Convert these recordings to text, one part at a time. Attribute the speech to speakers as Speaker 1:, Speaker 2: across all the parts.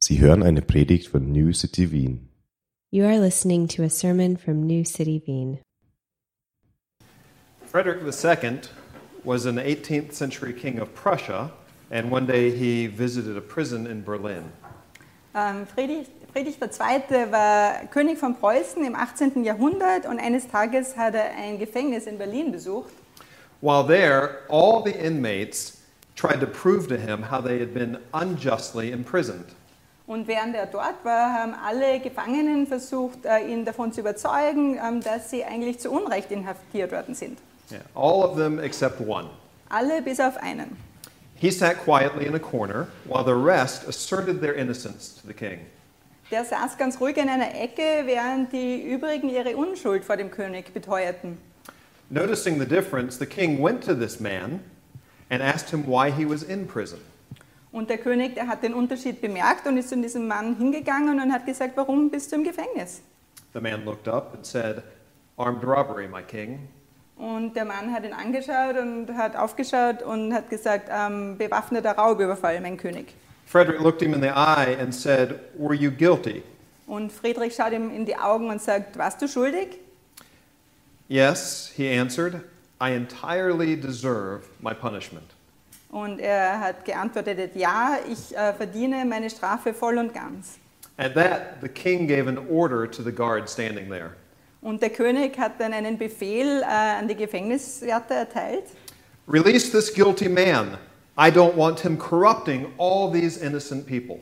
Speaker 1: Sie hören eine Predigt von New City Wien.
Speaker 2: You are listening to a sermon from New City Wien.
Speaker 3: Frederick II was an 18th century king of Prussia, and one day he visited a prison in Berlin.
Speaker 4: Friedrich II. War König von Preußen im 18. Jahrhundert und eines Tages hat er ein Gefängnis in Berlin besucht.
Speaker 3: While there, all the inmates tried to prove to him how they had been unjustly imprisoned.
Speaker 4: Und während er dort war, haben alle Gefangenen versucht, ihn davon zu überzeugen, dass sie eigentlich zu Unrecht inhaftiert worden sind.
Speaker 3: Yeah, all of them except one.
Speaker 4: Alle bis auf einen.
Speaker 3: He sat quietly in a corner while the rest asserted their innocence to the king.
Speaker 4: Der saß ganz ruhig in einer Ecke, während die übrigen ihre Unschuld vor dem König beteuerten.
Speaker 3: Noticing the difference, the king went to this man and asked him why he was in prison.
Speaker 4: Und der König, der hat den Unterschied bemerkt und ist zu diesem Mann hingegangen und hat gesagt, warum bist du im Gefängnis?
Speaker 3: The man looked up and said, "Armed robbery, my king."
Speaker 4: Und der Mann hat ihn angeschaut und hat aufgeschaut und hat gesagt, bewaffneter Raubüberfall, mein König.
Speaker 3: Frederick looked him in the eye and said, "Were you guilty?"
Speaker 4: Und Friedrich schaut ihm in die Augen und sagt, warst du schuldig?
Speaker 3: "Yes," he answered, "I entirely deserve my punishment."
Speaker 4: Und er hat geantwortet, ja, ich verdiene meine Strafe voll und ganz.
Speaker 3: At that, the king gave an order to the guard standing there.
Speaker 4: Und der König hat dann einen Befehl an die Gefängniswärter erteilt.
Speaker 3: "Release this guilty man. I don't want him corrupting all these innocent people."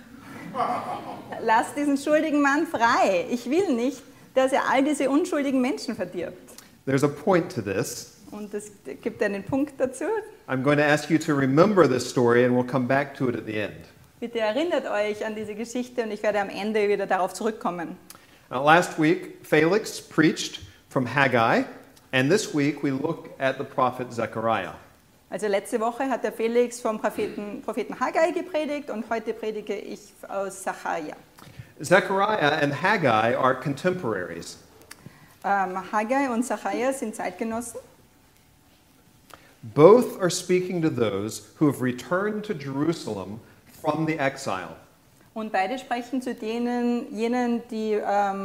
Speaker 4: Lass diesen schuldigen Mann frei. Ich will nicht, dass er all diese unschuldigen Menschen verdirbt.
Speaker 3: There's a point to this.
Speaker 4: Und es gibt einen Punkt dazu.
Speaker 3: I'm going to ask you to remember this story and we'll come back to it at the end.
Speaker 4: Bitte erinnert euch an diese Geschichte und ich werde am Ende wieder darauf zurückkommen.
Speaker 3: Last week, Felix preached from Haggai, and this week we look at the prophet Zechariah.
Speaker 4: Also letzte Woche hat der Felix vom Propheten Haggai gepredigt und heute predige ich aus Sacharja.
Speaker 3: Zechariah and Haggai are contemporaries.
Speaker 4: Haggai und Sacharja sind Zeitgenossen.
Speaker 3: Both are speaking to those who have returned to Jerusalem from the exile.
Speaker 4: Und beide sprechen zu jenen, die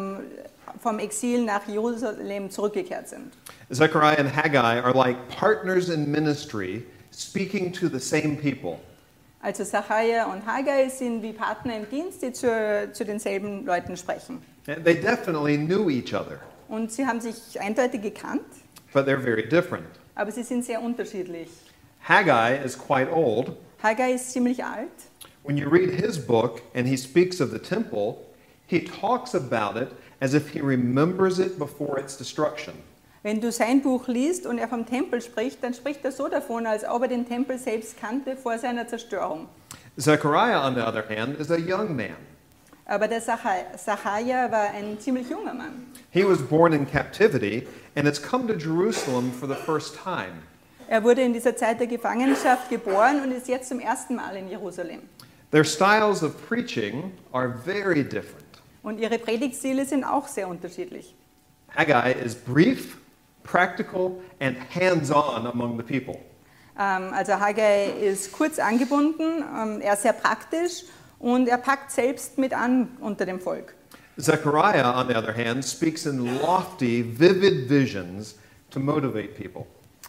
Speaker 4: vom Exil nach Jerusalem zurückgekehrt sind.
Speaker 3: Zechariah and Haggai are like partners in ministry speaking to the same people.
Speaker 4: Also Sacharja und Haggai sind wie Partner im Dienst, die zu denselben Leuten sprechen.
Speaker 3: They definitely knew each other,
Speaker 4: Und sie haben sich eindeutig gekannt,
Speaker 3: but they're very different.
Speaker 4: aber sie sind sehr unterschiedlich.
Speaker 3: Haggai is quite old.
Speaker 4: Haggai ist ziemlich alt.
Speaker 3: When you read his book and he speaks of the temple, he talks about it as if he remembers it before its destruction.
Speaker 4: Wenn du sein Buch liest und er vom Tempel spricht, dann spricht er so davon, als ob er den Tempel selbst kannte vor seiner Zerstörung.
Speaker 3: Zechariah, on the other hand, is a young man.
Speaker 4: Aber der Sacharja war ein ziemlich junger Mann.
Speaker 3: He was born in captivity and has come to Jerusalem for the first time.
Speaker 4: Er wurde in dieser Zeit der Gefangenschaft geboren und ist jetzt zum ersten Mal in Jerusalem.
Speaker 3: Their styles of preaching are very different.
Speaker 4: Und ihre Predigtstile sind auch sehr unterschiedlich.
Speaker 3: Haggai is brief, practical, and hands-on among the people.
Speaker 4: Also Haggai ist kurz angebunden, er ist sehr praktisch und er packt selbst mit an unter dem Volk.
Speaker 3: Zechariah, on the other hand, speaks in lofty, vivid visions to motivate people.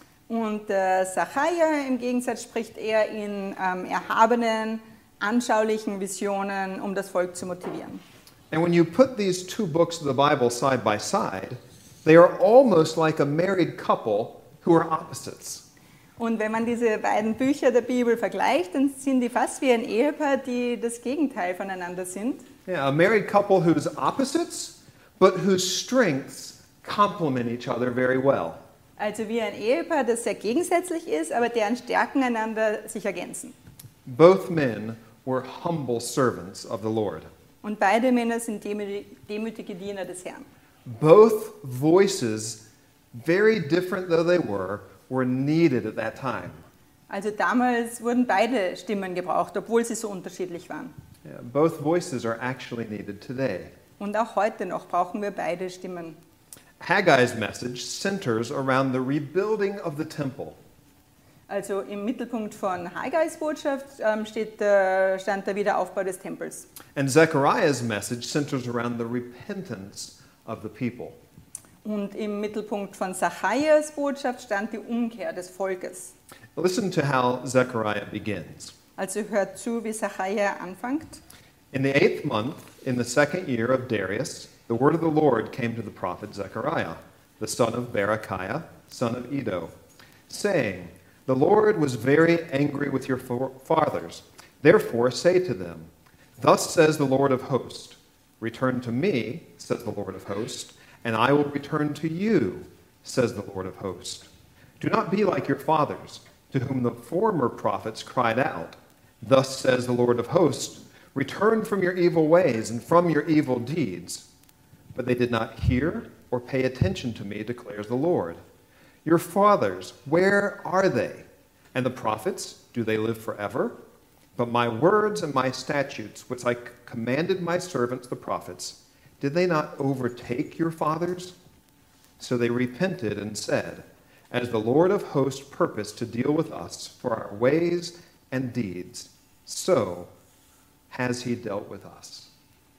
Speaker 4: Und Sacharja im Gegensatz spricht er in erhabenen, anschaulichen Visionen, um das Volk zu motivieren.
Speaker 3: And when you put these two books of the Bible side by side, they are almost like a married couple who are opposites.
Speaker 4: Und wenn man diese beiden Bücher der Bibel vergleicht, dann sind die fast wie ein Ehepaar, die das Gegenteil voneinander sind.
Speaker 3: Yeah, a married couple whose opposites, but whose strengths complement each other very well.
Speaker 4: Also wie ein Ehepaar, das sehr gegensätzlich ist, aber deren Stärken einander sich ergänzen.
Speaker 3: Both men were humble servants of the Lord.
Speaker 4: Und beide Männer sind demütige Diener des Herrn.
Speaker 3: Both voices, very different though they were needed at that time.
Speaker 4: Also damals wurden beide Stimmen gebraucht, obwohl sie so unterschiedlich waren.
Speaker 3: Yeah, both voices are actually needed today.
Speaker 4: Und auch heute noch brauchen wir beide Stimmen.
Speaker 3: Haggai's message centers around the rebuilding of the temple.
Speaker 4: Also im Mittelpunkt von Haggais Botschaft stand der Wiederaufbau des Tempels.
Speaker 3: And Zechariah's message centers around the repentance of the people.
Speaker 4: Und im Mittelpunkt von Zacharias Botschaft stand die Umkehr des Volkes.
Speaker 3: Listen to how Zechariah begins.
Speaker 4: Also hört zu, wie Zacharia anfängt.
Speaker 3: In the 8th month, in the 2nd year of Darius, the word of the Lord came to the prophet Zechariah, the son of Berechiah, son of Iddo, saying, The Lord was very angry with your fathers. Therefore say to them, Thus says the Lord of hosts, Return to me, says the Lord of hosts, and I will return to you, says the Lord of hosts. Do not be like your fathers, to whom the former prophets cried out, Thus says the Lord of hosts, Return from your evil ways and from your evil deeds. But they did not hear or pay attention to me, declares the Lord. Your fathers, where are they? And the prophets, do they live forever? But my words and my statutes, which I commanded my servants the prophets, did they not overtake your fathers? So they repented and said, As the Lord of hosts purposed to deal with us for our ways and deeds, so has he dealt with us.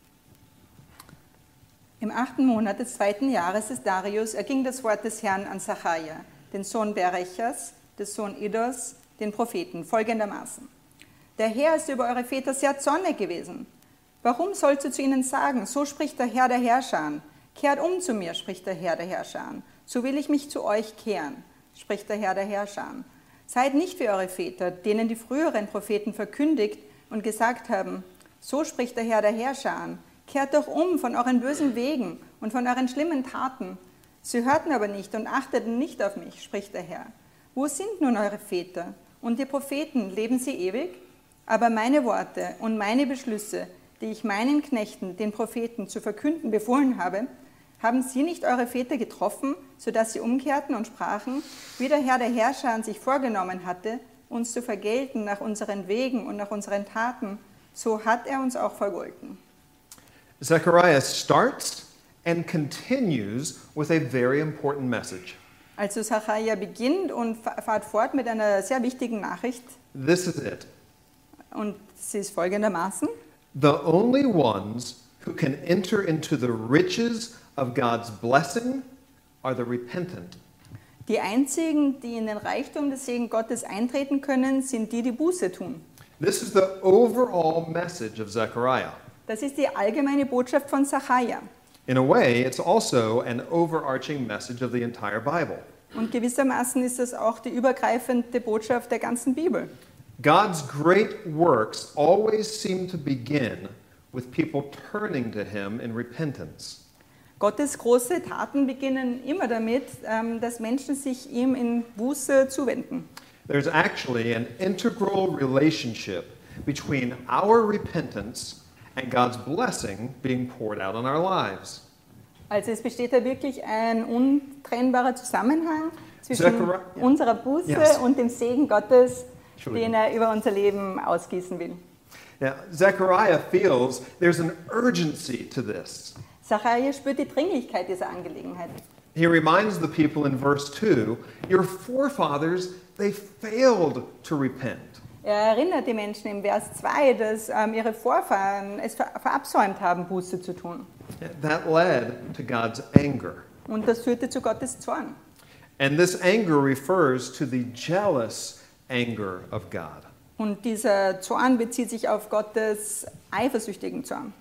Speaker 4: Im 8. Monat des 2. Jahres des Darius erging das Wort des Herrn an Zacharia, den Sohn Berechas, des Sohn Iddos, den Propheten, folgendermaßen. Der Herr ist über eure Väter sehr zornig gewesen. Warum sollst du zu ihnen sagen, so spricht der Herr der Herrscher, kehrt um zu mir, spricht der Herr der Herrscher, so will ich mich zu euch kehren, spricht der Herr der Herrscher. Seid nicht wie eure Väter, denen die früheren Propheten verkündigt und gesagt haben, so spricht der Herr der Herrscher, kehrt doch um von euren bösen Wegen und von euren schlimmen Taten. Sie hörten aber nicht und achteten nicht auf mich, spricht der Herr. Wo sind nun eure Väter? Und die Propheten, leben sie ewig? Aber meine Worte und meine Beschlüsse, die ich meinen Knechten, den Propheten, zu verkünden befohlen habe, haben sie nicht eure Väter getroffen, sodass sie umkehrten und sprachen, wie der Herr der Herrscher an sich vorgenommen hatte, uns zu vergelten nach unseren Wegen und nach unseren Taten, so hat er uns auch vergolten.
Speaker 3: Zechariah starts and continues with a very important message.
Speaker 4: Also Zacharia beginnt und fährt fort mit einer sehr wichtigen Nachricht.
Speaker 3: This is it.
Speaker 4: Und sie ist folgendermaßen.
Speaker 3: The only ones who can enter into the riches of God's blessing are the repentant.
Speaker 4: Die einzigen, die in den Reichtum des Segen Gottes eintreten können, sind die, die Buße tun.
Speaker 3: This is the overall message of Zechariah.
Speaker 4: Das ist die allgemeine Botschaft von Zacharia.
Speaker 3: In a way, it's also an overarching message of the entire Bible.
Speaker 4: Und gewissermaßen ist das auch die übergreifende Botschaft der ganzen Bibel.
Speaker 3: God's great works always seem to begin with people turning to him in repentance.
Speaker 4: Gottes große Taten beginnen immer damit, dass Menschen sich ihm in Buße zuwenden.
Speaker 3: There's actually an integral relationship between our repentance and God's blessing being poured out on our lives.
Speaker 4: Also es besteht da wirklich ein untrennbarer Zusammenhang zwischen unserer Buße und dem Segen Gottes, den er über unser Leben ausgießen will.
Speaker 3: Now, Zechariah feels there's an urgency to this.
Speaker 4: Zacharia spürt die Dringlichkeit dieser Angelegenheit.
Speaker 3: He reminds the people in verse 2, your forefathers, they failed to repent.
Speaker 4: Er erinnert die Menschen im Vers 2, dass ihre Vorfahren es verabsäumt haben, Buße zu tun.
Speaker 3: That led to God's anger.
Speaker 4: Und das führte zu Gottes Zorn.
Speaker 3: And this anger refers to the jealous anger of God.
Speaker 4: Und dieser Zorn bezieht sich auf Gottes eifersüchtigen Zorn.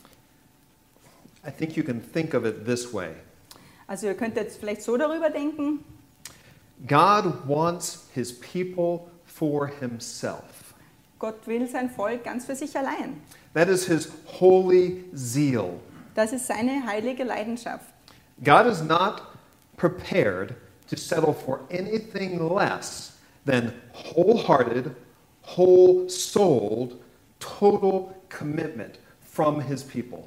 Speaker 3: I think you can think of it this way.
Speaker 4: Also ihr könnt jetzt vielleicht so darüber denken.
Speaker 3: God wants his people for himself.
Speaker 4: Gott will sein Volk ganz für sich allein.
Speaker 3: That is his holy zeal.
Speaker 4: Das ist seine heilige Leidenschaft.
Speaker 3: God is not prepared to settle for anything less than wholehearted, whole-souled, total commitment from his people.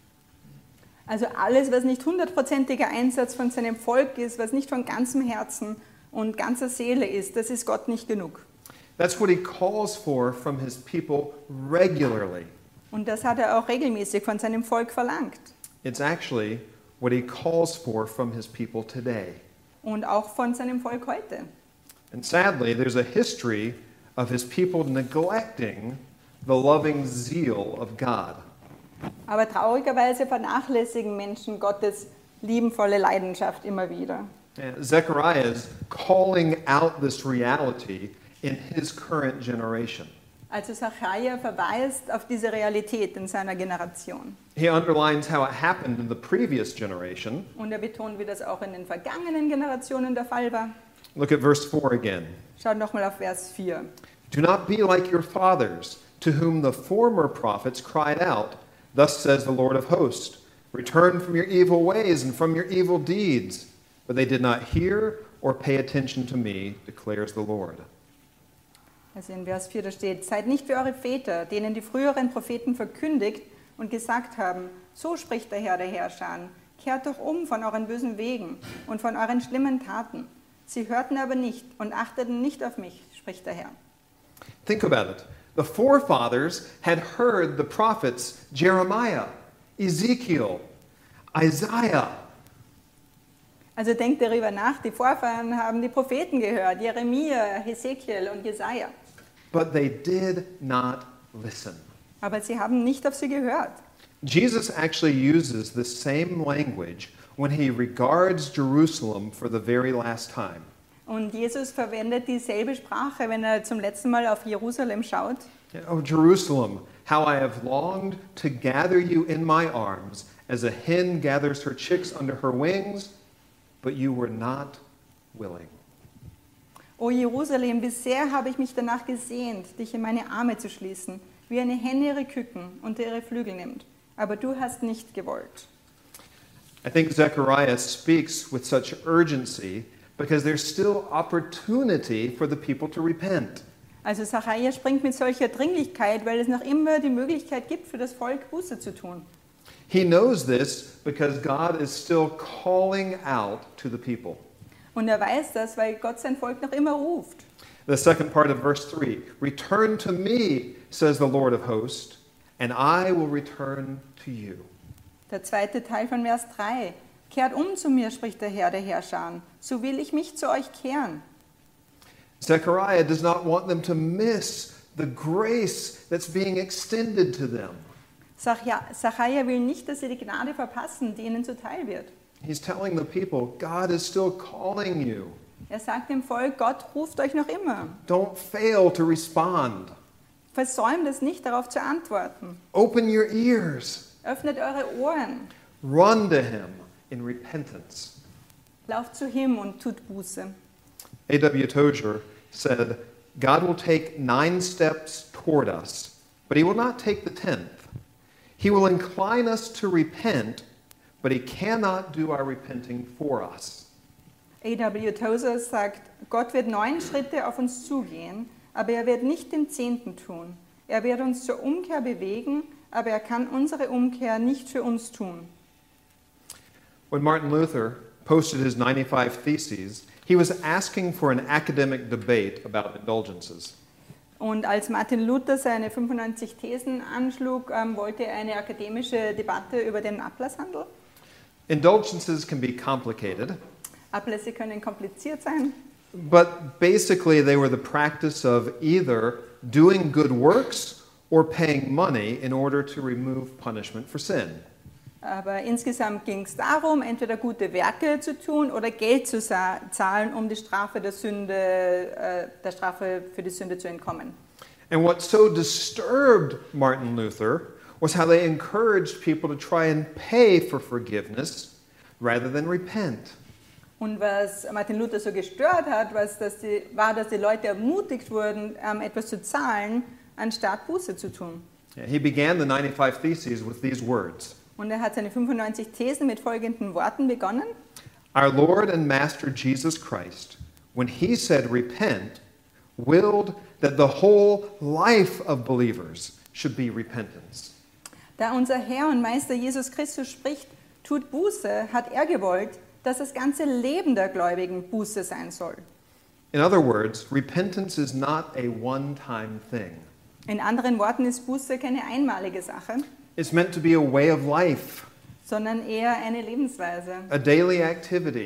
Speaker 4: Also alles, was nicht 100%iger Einsatz von seinem Volk ist, was nicht von ganzem Herzen und ganzer Seele ist, das ist Gott nicht genug.
Speaker 3: That's what he calls for from his people regularly.
Speaker 4: Und das hat er auch regelmäßig von seinem Volk verlangt.
Speaker 3: It's actually what he calls for from his people today.
Speaker 4: Und auch von seinem Volk heute.
Speaker 3: And sadly, there's a history of his people neglecting the loving zeal of God.
Speaker 4: Aber traurigerweise vernachlässigen Menschen Gottes liebenvolle Leidenschaft immer wieder.
Speaker 3: And Zechariah is calling out this reality in his current generation.
Speaker 4: Also Zachariah verweist auf diese Realität in seiner Generation.
Speaker 3: He underlines how it happened in the previous generation.
Speaker 4: Und er betont, wie das auch in den vergangenen Generationen der Fall war.
Speaker 3: Look at verse 4 again.
Speaker 4: Schaut nochmal auf Vers 4.
Speaker 3: Do not be like your fathers, to whom the former prophets cried out, Thus says the Lord of hosts, Return from your evil ways and from your evil deeds. But they did not hear or pay attention to me, declares the Lord.
Speaker 4: Also in Vers 4 da steht, seid nicht wie eure Väter, denen die früheren Propheten verkündigt und gesagt haben, so spricht der Herr der Herrscher, kehrt doch um von euren bösen Wegen und von euren schlimmen Taten. Sie hörten aber nicht und achteten nicht auf mich, spricht der Herr.
Speaker 3: Think about it. The forefathers had heard the prophets Jeremiah, Ezekiel, Isaiah.
Speaker 4: Also denkt darüber nach, die Vorfahren haben die Propheten gehört, Jeremia, Hesekiel und Jesaja.
Speaker 3: But they did not listen.
Speaker 4: Aber sie haben nicht auf sie gehört.
Speaker 3: Jesus actually uses the same language when he regards Jerusalem for the very last time.
Speaker 4: Und Jesus verwendet dieselbe Sprache, wenn er zum letzten Mal auf Jerusalem schaut.
Speaker 3: Oh, Jerusalem, how I have longed to gather you in my arms, as a hen gathers her chicks under her wings, but you were not willing.
Speaker 4: O Jerusalem, wie sehr habe ich mich danach gesehnt, dich in meine Arme zu schließen, wie eine Henne ihre Küken unter ihre Flügel nimmt. Aber du hast nicht gewollt.
Speaker 3: I think Zechariah speaks with such urgency because there's still opportunity for the people to repent.
Speaker 4: Also Zachariah springt mit solcher Dringlichkeit, weil es noch immer die Möglichkeit gibt, für das Volk Buße zu tun.
Speaker 3: He knows this because God is still calling out to the people.
Speaker 4: Und er weiß das, weil Gott sein Volk noch immer ruft.
Speaker 3: The second part of verse 3, Return to me, says the Lord of hosts, and I will return to you.
Speaker 4: Der zweite Teil von Vers 3. Kehrt um zu mir, spricht der Herr der Herrscher, so will ich mich zu euch kehren.
Speaker 3: Zechariah does not want them to miss the grace that's being extended to them.
Speaker 4: Zachariah will nicht, dass sie die Gnade verpassen, die ihnen zuteil wird.
Speaker 3: He's telling the people, God is still calling you.
Speaker 4: Er sagt dem Volk, Gott ruft euch noch immer.
Speaker 3: Don't fail to respond.
Speaker 4: Versäumt es nicht, darauf zu antworten.
Speaker 3: Open your ears.
Speaker 4: Öffnet eure Ohren.
Speaker 3: Run to him in repentance.
Speaker 4: Lauft zu ihm und tut Buße.
Speaker 3: A.W. Tozer said, God will take 9 steps toward us, but he will not take the 10th. He will incline us to repent, but he cannot do our repenting for us.
Speaker 4: A.W. Tozer sagt, Gott wird 9 Schritte auf uns zugehen, aber er wird nicht den 10. tun. Er wird uns zur Umkehr bewegen, aber er kann unsere Umkehr nicht für uns tun.
Speaker 3: When Martin Luther posted his 95 Theses, he was asking for an academic debate about indulgences.
Speaker 4: Und als Martin Luther seine 95 Thesen anschlug, wollte er eine akademische Debatte über den Ablasshandel.
Speaker 3: Indulgences can be complicated,
Speaker 4: Ablässe können kompliziert sein,
Speaker 3: but basically they were the practice of either doing good works or paying money in order to remove punishment for sin.
Speaker 4: aber insgesamt ging es darum, entweder gute Werke zu tun oder Geld zu zahlen, um die Strafe der Strafe für die Sünde zu entkommen.
Speaker 3: And what so disturbed Martin Luther was how they encouraged people to try and pay for forgiveness rather than repent.
Speaker 4: Und was Martin Luther so gestört hat, war, dass die Leute ermutigt wurden, etwas zu zahlen, anstatt Buße zu tun.
Speaker 3: He began the 95 Theses with these words.
Speaker 4: Und er hat seine 95 Thesen mit folgenden Worten begonnen.
Speaker 3: Our Lord and Master Jesus Christ, when he said repent, willed that the whole life of believers should be repentance.
Speaker 4: Da unser Herr und Meister Jesus Christus spricht, tut Buße, hat er gewollt, dass das ganze Leben der Gläubigen Buße sein soll.
Speaker 3: In other words, repentance is not a one-time thing.
Speaker 4: In anderen Worten ist Buße keine einmalige Sache,
Speaker 3: It's meant to be a way of life,
Speaker 4: sondern eher eine Lebensweise,
Speaker 3: a daily activity.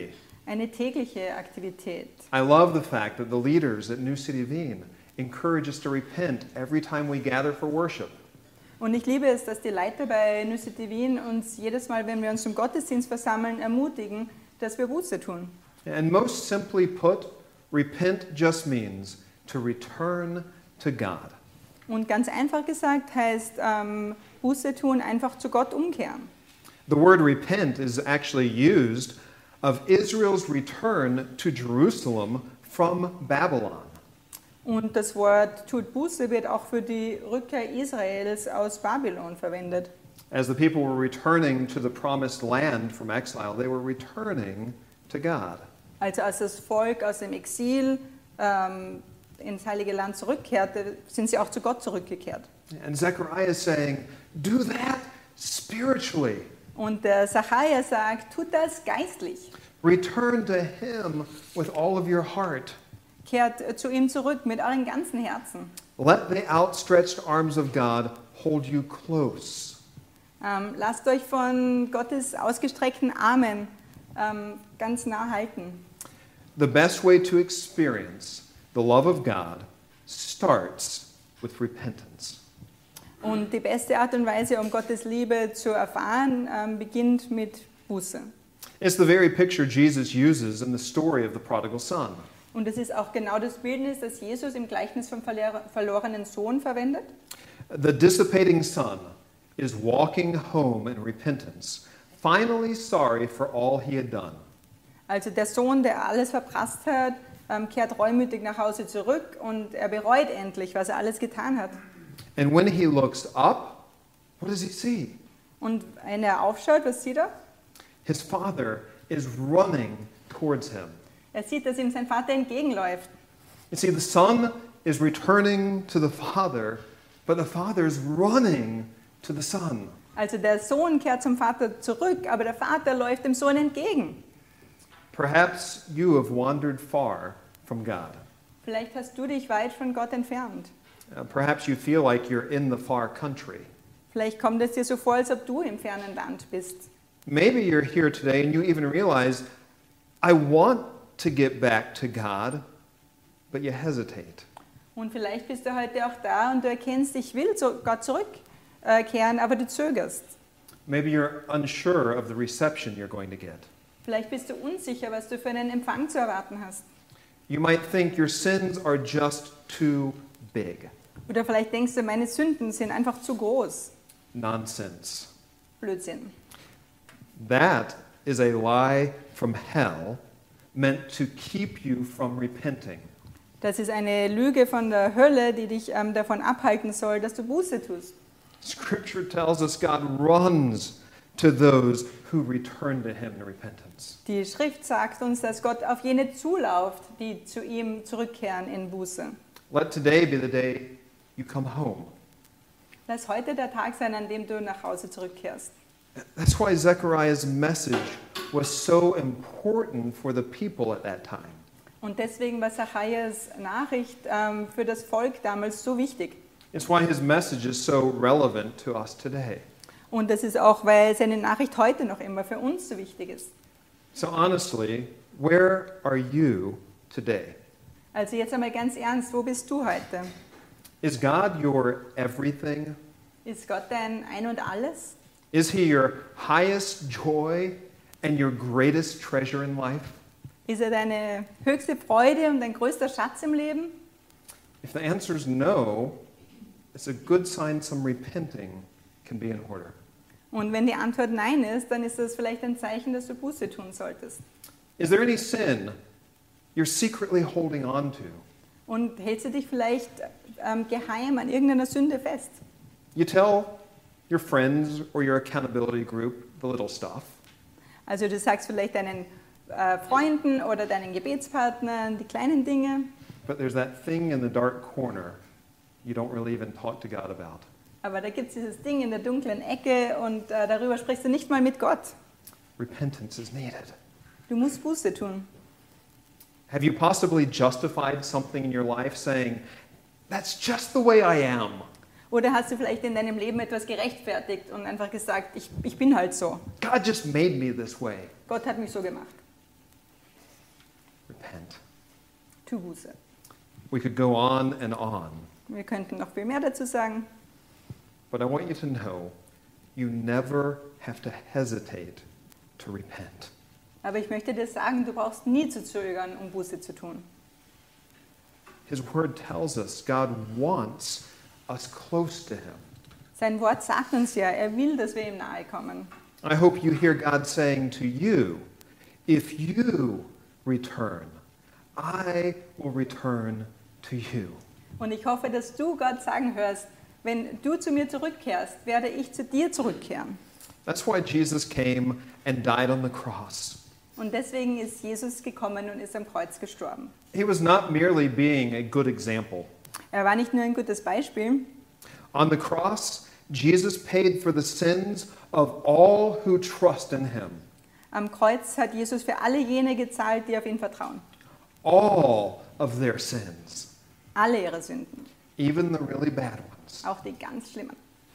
Speaker 4: eine tägliche Aktivität.
Speaker 3: I love the fact that the leaders at New City Wien encourage us to repent every time we gather for worship.
Speaker 4: Und ich liebe es, dass die Leiter bei New City Wien uns jedes Mal, wenn wir uns zum Gottesdienst versammeln, ermutigen, dass wir Buße tun.
Speaker 3: And most simply put, repent just means to return to God.
Speaker 4: Und ganz einfach gesagt heißt Buße tun einfach zu Gott umkehren.
Speaker 3: The word repent is actually used of Israel's return to Jerusalem from Babylon.
Speaker 4: Und das Wort tut Buße wird auch für die Rückkehr Israels aus Babylon verwendet.
Speaker 3: As the people were returning to the promised land from exile, they were returning to God.
Speaker 4: Also als das Volk aus dem Exil ins Heilige Land zurückkehrte, sind sie auch zu Gott zurückgekehrt.
Speaker 3: And Zechariah is saying, do that spiritually.
Speaker 4: Und der Zachariah sagt, tut das geistlich.
Speaker 3: Return to him with all of your heart.
Speaker 4: Kehrt zu ihm zurück mit eurem ganzen Herzen.
Speaker 3: Let the outstretched arms of God hold you close.
Speaker 4: Lasst euch von Gottes ausgestreckten Armen ganz nah halten.
Speaker 3: The best way to experience the love of God starts with repentance.
Speaker 4: Und die beste Art und Weise, um Gottes Liebe zu erfahren, beginnt mit Buße.
Speaker 3: It's the very picture Jesus uses in the story of the prodigal son.
Speaker 4: Und es ist auch genau das Bildnis, das Jesus im Gleichnis vom verlorenen Sohn verwendet.
Speaker 3: The dissipating son is walking home in repentance, finally sorry for all he had done.
Speaker 4: Also der Sohn, der alles verprasst hat, kehrt reumütig nach Hause zurück und er bereut endlich, was er alles getan hat.
Speaker 3: And when he looks up, what does he see?
Speaker 4: Und wenn er aufschaut, was sieht er?
Speaker 3: His father is running towards him.
Speaker 4: Er sieht, dass ihm sein Vater entgegenläuft.
Speaker 3: You see, the son is returning to the father, but the father is running to the son.
Speaker 4: Also der Sohn kehrt zum Vater zurück, aber der Vater läuft dem Sohn entgegen.
Speaker 3: Perhaps you have wandered far from God.
Speaker 4: Vielleicht hast du dich weit von Gott entfernt.
Speaker 3: Perhaps you feel like you're in the far country.
Speaker 4: Vielleicht kommt es dir so vor, als ob du im fernen Land bist.
Speaker 3: Maybe you're here today and you even realize, I want to get back to God, but you hesitate.
Speaker 4: Und vielleicht bist du heute auch da und du erkennst, ich will zu Gott zurückkehren, aber du zögerst.
Speaker 3: Maybe you're unsure of the reception you're going to get.
Speaker 4: Vielleicht bist du unsicher, was du für einen Empfang zu erwarten hast.
Speaker 3: You might think your sins are just too big.
Speaker 4: Oder vielleicht denkst du, meine Sünden sind einfach zu groß.
Speaker 3: Nonsense.
Speaker 4: Blödsinn.
Speaker 3: That is a lie from hell meant to keep you from repenting.
Speaker 4: Das ist eine Lüge von der Hölle, die dich davon abhalten soll, dass du Buße tust.
Speaker 3: Scripture tells us God runs to those who return to him in repentance.
Speaker 4: Die Schrift sagt uns, dass Gott auf jene zulauft, die zu ihm zurückkehren in Buße.
Speaker 3: Let today be the day you come home.
Speaker 4: Lass heute der Tag sein, an dem du nach Hause zurückkehrst.
Speaker 3: That's why Zechariah's message was so important for the people at that time.
Speaker 4: Und deswegen war Zacharias Nachricht für das Volk damals so wichtig.
Speaker 3: It's why his message is so relevant to us today.
Speaker 4: Und das ist auch, weil seine Nachricht heute noch immer für uns so wichtig ist.
Speaker 3: So honestly, where are you today?
Speaker 4: Also jetzt einmal ganz ernst, wo bist du heute?
Speaker 3: Is God your everything?
Speaker 4: Ist Gott dein Ein und Alles?
Speaker 3: Is he your highest joy and your greatest treasure in life?
Speaker 4: Ist er deine höchste Freude und dein größter Schatz im Leben?
Speaker 3: If the answer is no, it's a good sign some repenting can be in order.
Speaker 4: Und wenn die Antwort Nein ist, dann ist das vielleicht ein Zeichen, dass du Buße tun solltest.
Speaker 3: Is there any sin you're secretly holding on to?
Speaker 4: Und hältst du dich vielleicht geheim an irgendeiner Sünde fest?
Speaker 3: You tell your friends or your accountability group the little stuff,
Speaker 4: Also du sagst vielleicht deinen Freunden oder deinen Gebetspartnern die kleinen Dinge,
Speaker 3: but there's that thing in the dark corner you don't really even talk to God about.
Speaker 4: aber da gibt es dieses Ding in der dunklen Ecke und darüber sprichst du nicht mal mit Gott.
Speaker 3: Repentance is needed.
Speaker 4: Du musst Buße tun.
Speaker 3: Have you possibly justified something in your life saying, that's just the way I am?
Speaker 4: Oder hast du vielleicht in deinem Leben etwas gerechtfertigt und einfach gesagt, ich bin halt so.
Speaker 3: God just made me this way.
Speaker 4: Gott hat mich so gemacht.
Speaker 3: Repent.
Speaker 4: Tu Buße.
Speaker 3: We could go on and on,
Speaker 4: Wir könnten noch viel mehr dazu sagen,
Speaker 3: but I want you to know you never have to hesitate to repent.
Speaker 4: aber ich möchte dir sagen, du brauchst nie zu zögern, um Buße zu tun.
Speaker 3: His word tells us God wants us close to him.
Speaker 4: Sein Wort sagt uns ja, er will, dass wir ihm nahe kommen.
Speaker 3: I hope you hear God saying to you, if you return, I will return to you.
Speaker 4: Und ich hoffe, dass du Gott sagen hörst, wenn du zu mir zurückkehrst, werde ich zu dir zurückkehren.
Speaker 3: That's why Jesus came and died on the cross.
Speaker 4: Und deswegen ist Jesus gekommen und ist am Kreuz gestorben.
Speaker 3: He was not merely being a good example.
Speaker 4: Er war nicht nur ein gutes Beispiel.
Speaker 3: On the cross, Jesus paid for the sins of all who trust in him.
Speaker 4: Am Kreuz hat Jesus für alle jene gezahlt, die auf ihn vertrauen.
Speaker 3: All of their sins,
Speaker 4: Alle ihre Sünden,
Speaker 3: even the really bad ones.
Speaker 4: auch die ganz schlimmen.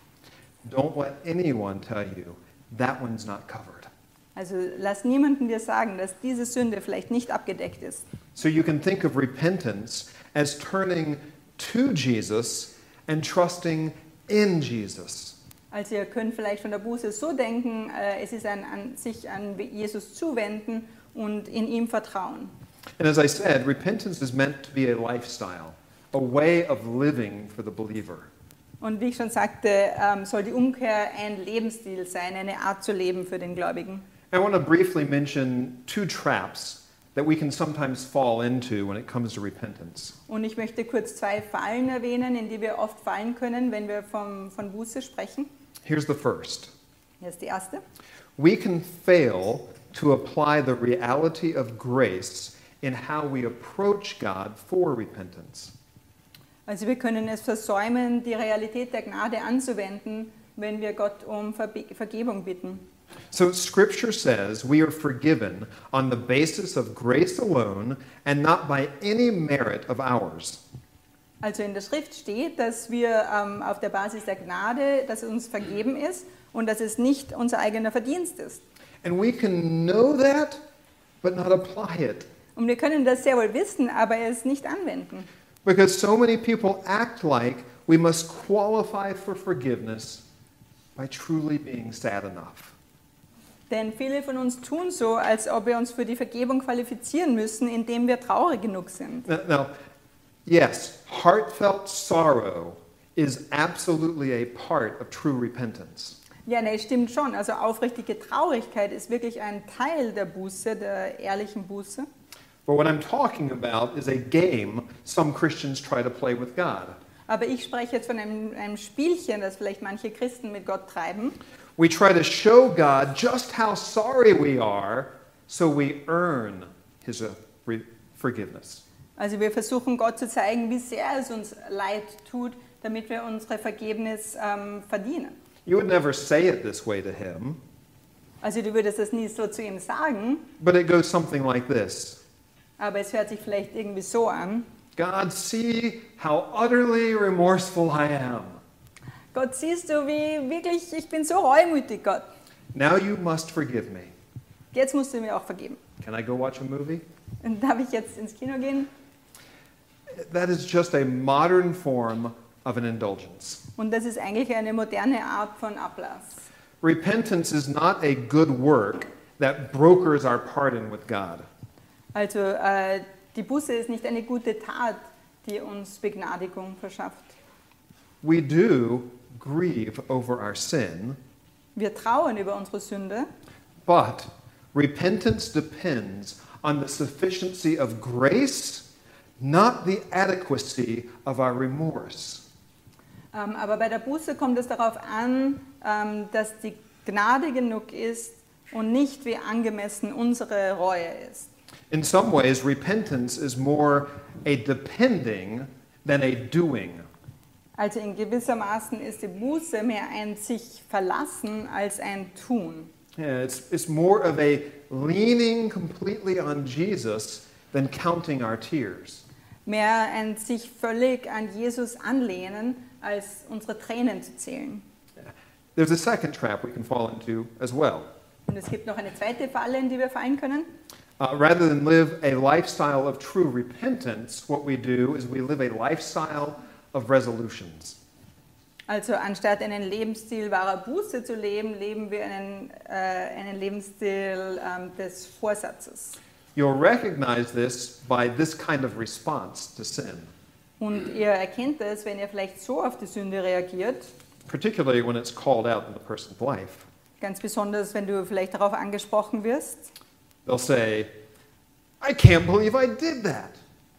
Speaker 3: Don't let anyone tell you that one's not covered.
Speaker 4: Also lass niemanden dir sagen, dass diese Sünde vielleicht nicht abgedeckt ist.
Speaker 3: So you can think of repentance as turning to Jesus and trusting in Jesus.
Speaker 4: Also ihr könnt vielleicht von der Buße so denken, es ist sich an Jesus zuwenden und in ihm vertrauen.
Speaker 3: And as I said, repentance is meant to be a lifestyle, a way of living for the believer.
Speaker 4: Und wie ich schon sagte, soll die Umkehr ein Lebensstil sein, eine Art zu leben für den Gläubigen.
Speaker 3: I want to briefly mention two traps that we can sometimes fall into when it comes to repentance.
Speaker 4: Und ich möchte kurz 2 Fallen erwähnen, in die wir oft fallen können, wenn wir von Buße sprechen.
Speaker 3: Here's the first.
Speaker 4: Hier ist die erste.
Speaker 3: We can fail to apply the reality of grace in how we approach God for repentance.
Speaker 4: Also wir können es versäumen, die Realität der Gnade anzuwenden, wenn wir Gott um Vergebung bitten.
Speaker 3: So Scripture says we are forgiven on the basis of grace alone and not by any merit of ours.
Speaker 4: Also in der Schrift steht, dass wir auf der Basis der Gnade, dass es uns vergeben ist und dass es nicht unser eigener Verdienst ist.
Speaker 3: And we can know that, but not apply it.
Speaker 4: Und wir können das sehr wohl wissen, aber es nicht anwenden.
Speaker 3: Because so many people act like we must qualify for forgiveness by truly being sad enough.
Speaker 4: Denn viele von uns tun so, als ob wir uns für die Vergebung qualifizieren müssen, indem wir traurig genug sind.
Speaker 3: Now, yes, heartfelt sorrow is absolutely a part of true repentance.
Speaker 4: Ja, nee, stimmt schon. Also aufrichtige Traurigkeit ist wirklich ein Teil der Buße, der ehrlichen Buße.
Speaker 3: But what I'm talking about is a game some Christians try to play with God.
Speaker 4: Aber ich spreche jetzt von einem Spielchen, das vielleicht manche Christen mit Gott treiben.
Speaker 3: We try to show God just how sorry we are so we earn his forgiveness.
Speaker 4: Also wir versuchen Gott zu zeigen, wie sehr es uns leid tut, damit wir unsere Vergebnis verdienen.
Speaker 3: You would never say it this way to him,
Speaker 4: Also du würdest das nie so zu ihm sagen,
Speaker 3: but it goes something like this.
Speaker 4: aber es hört sich vielleicht irgendwie so an.
Speaker 3: God, see how utterly remorseful I am.
Speaker 4: Gott, siehst du, wie wirklich, ich bin so reumütig, Gott.
Speaker 3: Now you must forgive me.
Speaker 4: Jetzt musst du mir auch vergeben.
Speaker 3: Can I go watch a movie?
Speaker 4: Und darf ich jetzt ins Kino gehen?
Speaker 3: That is just a modern form of an indulgence.
Speaker 4: Und das ist eigentlich eine moderne Art von Ablass.
Speaker 3: Repentance is not a good work that brokers our pardon with God.
Speaker 4: Also die Buße ist nicht eine gute Tat, die uns Begnadigung verschafft.
Speaker 3: We do grieve over our sin,
Speaker 4: Wir trauern über unsere Sünde,
Speaker 3: but repentance depends on the sufficiency of grace, not the adequacy of our remorse.
Speaker 4: aber bei der Buße kommt es darauf an, dass die Gnade genug ist und nicht wie angemessen unsere Reue ist.
Speaker 3: In some ways, repentance is more a depending than a doing.
Speaker 4: Also in gewissermaßen ist die Buße mehr ein sich verlassen als ein Tun.
Speaker 3: Yeah, it's more of a leaning completely on Jesus than counting our tears.
Speaker 4: Mehr ein sich völlig an Jesus anlehnen, als unsere Tränen zu zählen.
Speaker 3: There's a second trap we can fall into as well.
Speaker 4: Und es gibt noch eine zweite Falle, in die wir fallen können.
Speaker 3: Rather than live a lifestyle of true repentance, what we do is we live a lifestyle of resolutions.
Speaker 4: Also anstatt einen Lebensstil wahrer Buße zu leben, leben wir einen Lebensstil des Vorsatzes.
Speaker 3: You'll recognize this by this kind of response to sin,
Speaker 4: Und ihr erkennt es, wenn ihr vielleicht so auf die Sünde reagiert,
Speaker 3: particularly when it's called out in the person's life.
Speaker 4: ganz besonders, wenn du vielleicht darauf angesprochen wirst.
Speaker 3: They'll say, I can't believe I did that.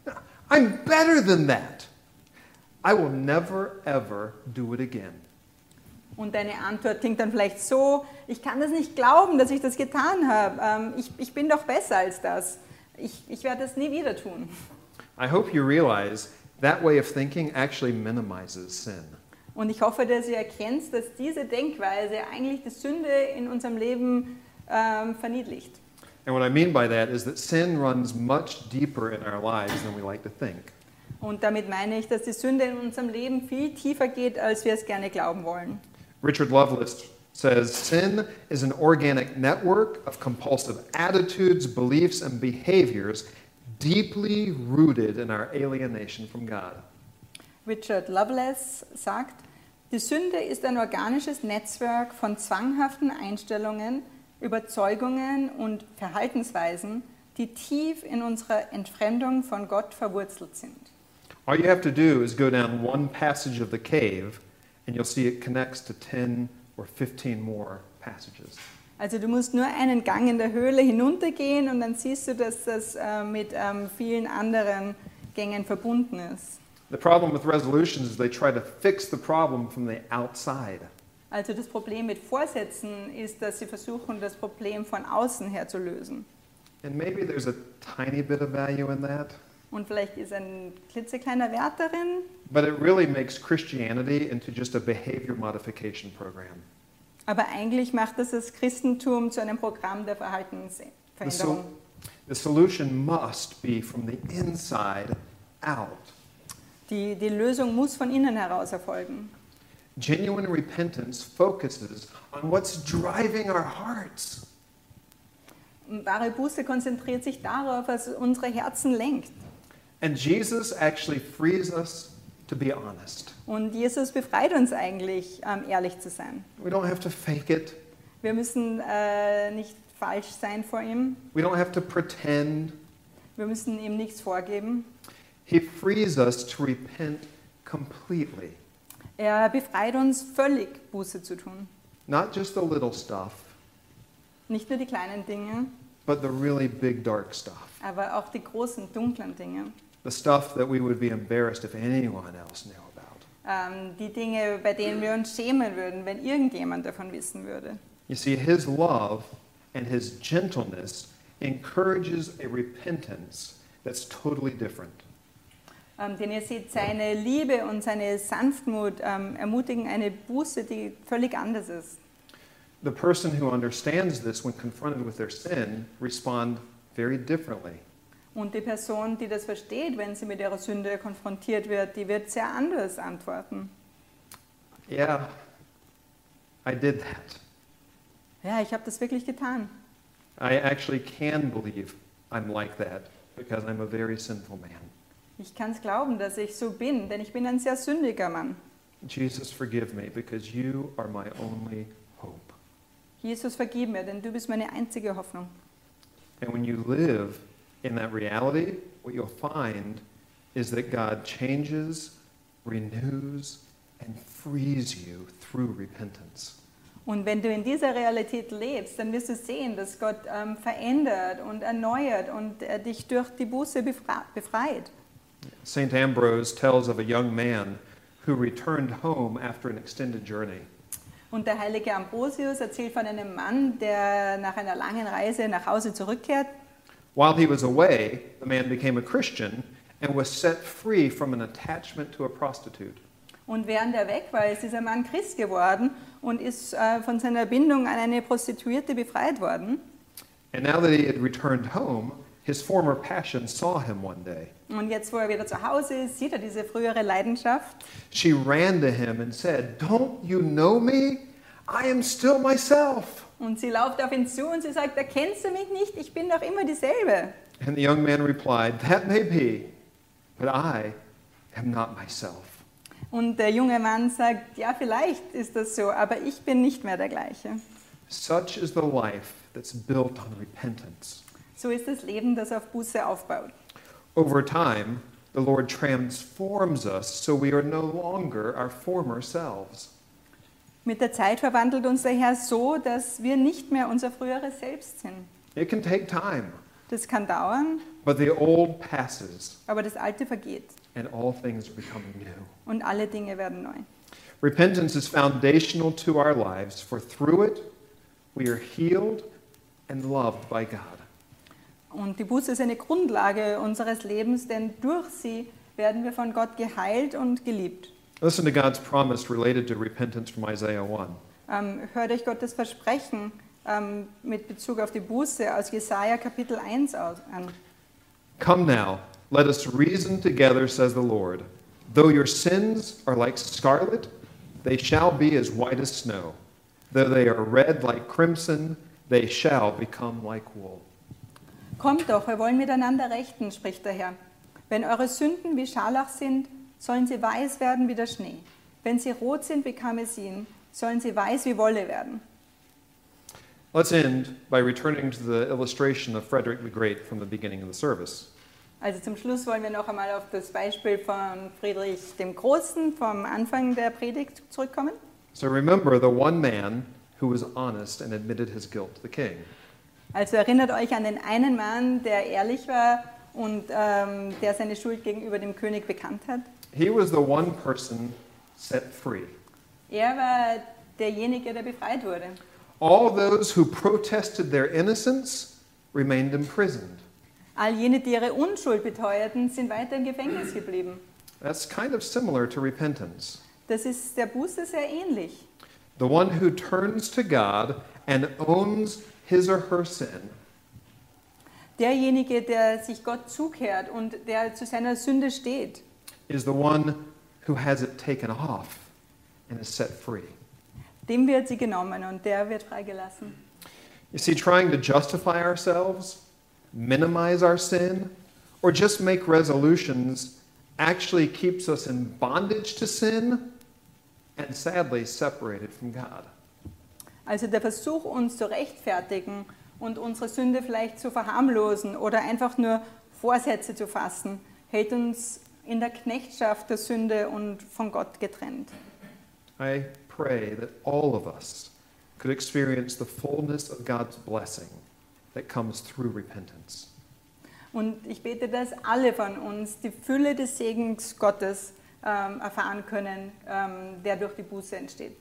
Speaker 3: I'm better than that. I will never, ever do it again.
Speaker 4: Und deine Antwort klingt dann vielleicht so, ich kann das nicht glauben, dass ich das getan habe. Ich bin doch besser als das. Ich werde das nie wieder tun.
Speaker 3: I hope you realize that way of thinking actually minimizes sin.
Speaker 4: Und ich hoffe, dass ihr erkennt, dass diese Denkweise eigentlich die Sünde in unserem Leben verniedlicht.
Speaker 3: And what I mean by that is that sin runs much deeper in our lives than we like to think.
Speaker 4: Und damit meine ich, dass die Sünde in unserem Leben viel tiefer geht, als wir es gerne glauben wollen.
Speaker 3: Richard Lovelace says, sin is an organic network of compulsive attitudes, beliefs, and behaviors deeply rooted in our alienation from God.
Speaker 4: Richard Lovelace sagt, die Sünde ist ein organisches Netzwerk von zwanghaften Einstellungen, Überzeugungen und Verhaltensweisen, die tief in unserer Entfremdung von Gott verwurzelt sind.
Speaker 3: All you have to do is go down one passage of the cave, and you'll see it connects to 10 or 15 more passages.
Speaker 4: Also du musst nur einen Gang in der Höhle hinuntergehen und dann siehst du, dass das mit vielen anderen Gängen verbunden ist.
Speaker 3: The problem with resolutions is they try to fix the problem from the outside.
Speaker 4: Also das Problem mit Vorsätzen ist, dass sie versuchen, das Problem von außen her zu lösen.
Speaker 3: And maybe there's a tiny bit of value in that,
Speaker 4: Und vielleicht ist ein klitzekleiner Wert darin,
Speaker 3: but it really makes Christianity into just a behavior modification program.
Speaker 4: aber eigentlich macht das Christentum zu einem Programm der
Speaker 3: The,
Speaker 4: Verhaltensveränderung.
Speaker 3: the solution must be from the inside out.
Speaker 4: Die Lösung muss von innen heraus erfolgen.
Speaker 3: Genuine repentance focuses on what's driving our hearts.
Speaker 4: Und wahre Buße konzentriert sich darauf, was unsere Herzen lenkt.
Speaker 3: And Jesus actually frees us to be honest.
Speaker 4: Und Jesus befreit uns eigentlich, ehrlich zu sein.
Speaker 3: We don't have to fake it.
Speaker 4: Wir müssen nicht falsch sein vor ihm.
Speaker 3: We don't have to pretend.
Speaker 4: Wir müssen ihm nichts vorgeben.
Speaker 3: He frees us to repent completely.
Speaker 4: Er befreit uns völlig, Buße zu tun.
Speaker 3: Not just the little stuff,
Speaker 4: Nicht nur die kleinen Dinge,
Speaker 3: but the really big dark stuff.
Speaker 4: aber auch die großen, dunklen Dinge.
Speaker 3: The stuff that we would be embarrassed if anyone else knew about.
Speaker 4: Die Dinge, bei denen wir uns schämen würden, wenn irgendjemand davon wissen würde.
Speaker 3: You see, his love and his gentleness encourages a repentance that's totally different.
Speaker 4: Denn ihr seht, seine Liebe und seine Sanftmut ermutigen eine Buße, die völlig anders ist.
Speaker 3: The person who understands this when confronted with their sin respond very differently.
Speaker 4: Und die Person, die das versteht, wenn sie mit ihrer Sünde konfrontiert wird, die wird sehr anders antworten.
Speaker 3: Yeah, I did that.
Speaker 4: Ja, ich habe das wirklich getan.
Speaker 3: I actually can believe I'm like that because I'm a very sinful man.
Speaker 4: Ich kann es glauben, dass ich so bin, denn ich bin ein sehr sündiger Mann.
Speaker 3: Jesus, forgive me because you are my only hope.
Speaker 4: Jesus, vergib mir, denn du bist meine einzige Hoffnung.
Speaker 3: And when you live in that reality, what you'll find is that God changes, renews, and frees you through repentance.
Speaker 4: Und wenn du in dieser Realität lebst, dann wirst du sehen, dass Gott verändert und erneuert und dich durch die Buße befreit.
Speaker 3: St. Ambrose tells of a young man who returned home after an extended journey.
Speaker 4: Und der heilige Ambrosius erzählt von einem Mann, der nach einer langen Reise nach Hause zurückkehrt.
Speaker 3: While he was away, the man became a Christian and was set free from an attachment to a prostitute.
Speaker 4: Und während er weg war, ist dieser Mann Christ geworden und ist von seiner Bindung an eine Prostituierte befreit worden.
Speaker 3: And now that he had returned home, his former passion saw him one day.
Speaker 4: Und jetzt, wo er wieder zu Hause ist, sieht er diese frühere Leidenschaft.
Speaker 3: She ran to him and said, "Don't you know me? I am still myself."
Speaker 4: Und sie läuft auf ihn zu und sie sagt, erkennst du mich nicht? Ich bin doch immer dieselbe.
Speaker 3: And the young man replied, That may be, but I am not myself.
Speaker 4: Und der junge Mann sagt, ja, vielleicht ist das so, aber ich bin nicht mehr der gleiche.
Speaker 3: Such is the life that's built on repentance.
Speaker 4: So ist das Leben, das auf Buße aufbaut.
Speaker 3: Over time, the Lord transforms us so we are no longer our former selves.
Speaker 4: Mit der Zeit verwandelt uns der Herr so, dass wir nicht mehr unser früheres Selbst sind.
Speaker 3: It can take time,
Speaker 4: Das kann dauern,
Speaker 3: but the old passes
Speaker 4: aber das Alte vergeht
Speaker 3: and all things are becoming new.
Speaker 4: und alle Dinge werden neu.
Speaker 3: Repentance is foundational to our lives, for through it we are healed and loved by God.
Speaker 4: Und die Buße ist eine Grundlage unseres Lebens, denn durch sie werden wir von Gott geheilt und geliebt.
Speaker 3: Listen to God's promise related to repentance from Isaiah 1.
Speaker 4: Hört euch Gottes Versprechen mit Bezug auf die Buße aus Jesaja Kapitel 1 an.
Speaker 3: Come now, let us reason together, says the Lord. Though your sins are like scarlet, they shall be as white as snow. Though they are red like crimson, they shall become like wool.
Speaker 4: Kommt doch, wir wollen miteinander rechten, spricht der Herr. Wenn eure Sünden wie Scharlach sind, sollen sie weiß werden wie der Schnee. Wenn sie rot sind wie Karmesin, sollen sie weiß wie Wolle werden.
Speaker 3: Let's end by returning to the illustration of Frederick the Great from the beginning of the service.
Speaker 4: Also zum Schluss wollen wir noch einmal auf das Beispiel von Friedrich dem Großen vom Anfang der Predigt zurückkommen.
Speaker 3: So remember the one man who was honest and admitted his guilt to the king.
Speaker 4: Also erinnert euch an den einen Mann, der ehrlich war und der seine Schuld gegenüber dem König bekannt hat.
Speaker 3: He was the one person set free.
Speaker 4: Er war derjenige, der befreit wurde.
Speaker 3: All those who protested their innocence remained imprisoned.
Speaker 4: All jene, die ihre Unschuld beteuerten, sind weiter im Gefängnis geblieben.
Speaker 3: That's kind of similar to repentance.
Speaker 4: Das ist der Buße sehr ähnlich.
Speaker 3: The one who turns to God and owns his or her sin
Speaker 4: Derjenige, der sich Gott zukehrt und der zu seiner Sünde steht,
Speaker 3: is the one who has it taken off and is set free.
Speaker 4: dem wird sie genommen und der wird freigelassen.
Speaker 3: You see, trying to justify ourselves, minimize our sin, or just make resolutions actually keeps us in bondage to sin and sadly separated from God.
Speaker 4: Also der Versuch, uns zu rechtfertigen und unsere Sünde vielleicht zu verharmlosen oder einfach nur Vorsätze zu fassen, hält uns in der Knechtschaft der Sünde und von Gott getrennt.
Speaker 3: I pray that all of us could experience the fullness of God's blessing that comes through repentance.
Speaker 4: Und ich bete, dass alle von uns die Fülle des Segens Gottes erfahren können, der durch die Buße entsteht.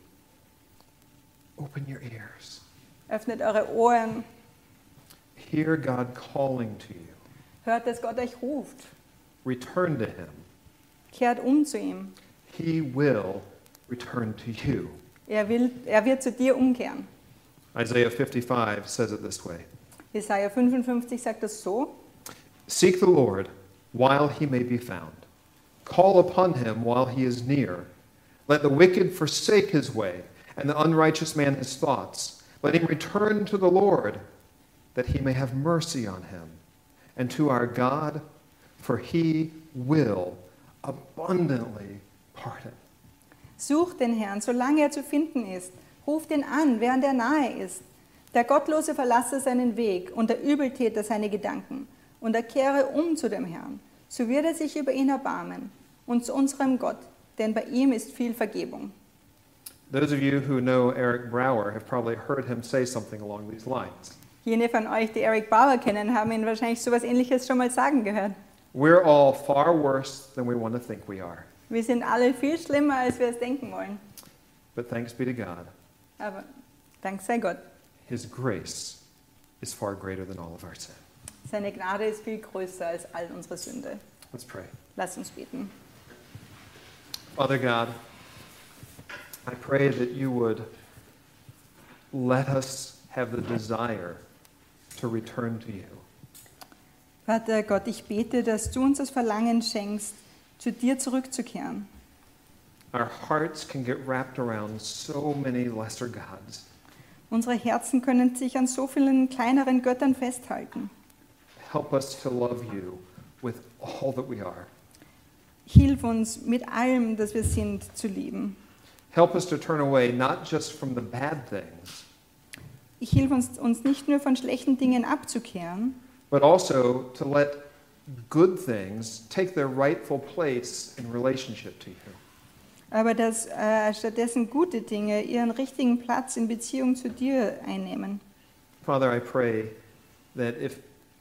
Speaker 3: Open your ears.
Speaker 4: Öffnet eure Ohren,
Speaker 3: Hear God calling to you.
Speaker 4: hört, dass Gott euch ruft,
Speaker 3: Return to Him.
Speaker 4: kehrt um zu ihm.
Speaker 3: He will return to you.
Speaker 4: Er wird zu dir umkehren.
Speaker 3: Isaiah 55 says it this way.
Speaker 4: Jesaja 55 sagt das so:
Speaker 3: Seek the Lord while he may be found. Call upon him while he is near. Let the wicked forsake his way, and the unrighteous man his thoughts. Let him return to the Lord, that he may have mercy on him, and to our God, for he will abundantly pardon.
Speaker 4: Sucht den Herrn, solange er zu finden ist. Ruft ihn an, während er nahe ist. Der Gottlose verlasse seinen Weg und der Übeltäter seine Gedanken. Und er kehre um zu dem Herrn. So wird er sich über ihn erbarmen. Und zu unserem Gott, denn bei ihm ist viel Vergebung.
Speaker 3: Those of you who know Eric Brower have probably heard him say something along these lines.
Speaker 4: Jene von euch, die Eric Bauer kennen, haben ihn wahrscheinlich so etwas Ähnliches schon mal sagen gehört.
Speaker 3: We're all far worse than we want to think we are.
Speaker 4: Wir sind alle viel schlimmer, als wir es denken wollen.
Speaker 3: But thanks be to God,
Speaker 4: Aber dank sei Gott,
Speaker 3: his grace is far greater than all of our sin.
Speaker 4: seine Gnade ist viel größer als all unsere Sünde.
Speaker 3: Let's pray.
Speaker 4: Lass uns beten.
Speaker 3: Father God, I pray that you would let us have the desire to return to you.
Speaker 4: Vater Gott, ich bete, dass du uns das Verlangen schenkst, zu dir zurückzukehren.
Speaker 3: Our hearts can get wrapped around so many lesser gods.
Speaker 4: Unsere Herzen können sich an so vielen kleineren Göttern festhalten.
Speaker 3: Help us to love you with all that we are.
Speaker 4: Hilf uns, mit allem, das wir sind, zu lieben.
Speaker 3: Help us to turn away not just from the bad things,
Speaker 4: Hilf uns nicht nur von schlechten Dingen abzukehren,
Speaker 3: but also to let good things take their rightful place in relationship to you.
Speaker 4: aber dass stattdessen gute Dinge ihren richtigen Platz in Beziehung zu dir einnehmen.
Speaker 3: Father, I pray that if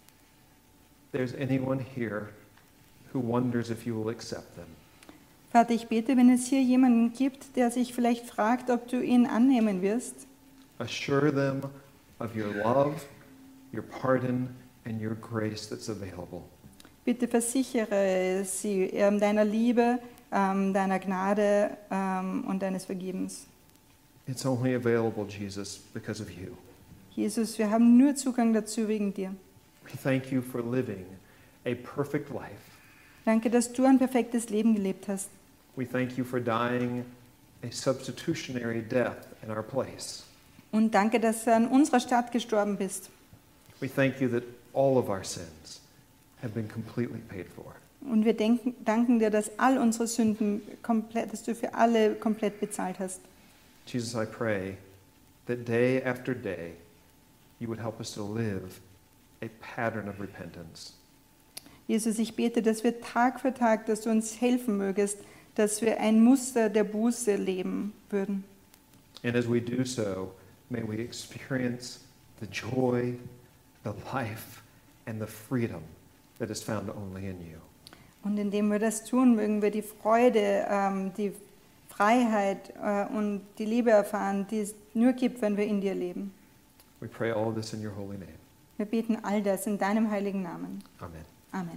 Speaker 3: there's anyone here who wonders if you will accept them,
Speaker 4: Vater, ich bete, wenn es hier jemanden gibt, der sich vielleicht fragt, ob du ihn annehmen wirst,
Speaker 3: assure them of your love, your pardon, and your grace that's available.
Speaker 4: bitte versichere sie deiner Liebe, deiner Gnade und deines Vergebens.
Speaker 3: It's only available, Jesus, because of you.
Speaker 4: Jesus, wir haben nur Zugang dazu wegen dir.
Speaker 3: We thank you for living a perfect life.
Speaker 4: Danke, dass du ein perfektes Leben gelebt hast.
Speaker 3: We thank you for dying a substitutionary death in our place.
Speaker 4: Und danke, dass du an unserer Stadt gestorben bist.
Speaker 3: We thank you that all of our sins have been completely paid for.
Speaker 4: Und wir danken dir, dass all unsere Sünden dass du für alle komplett bezahlt hast.
Speaker 3: Jesus, I pray that day after day you would help us to live a pattern of repentance.
Speaker 4: Jesus, ich bete, dass wir Tag für Tag, dass du uns helfen mögest, dass wir ein Muster der Buße leben würden.
Speaker 3: And as we do so, may we experience the joy, the life, and the freedom that is found only in you.
Speaker 4: Und indem wir das tun, mögen wir die Freude, die Freiheit und die Liebe erfahren, die es nur gibt, wenn wir in dir leben.
Speaker 3: We pray all this in your holy name.
Speaker 4: Wir beten all das in deinem heiligen Namen.
Speaker 3: Amen.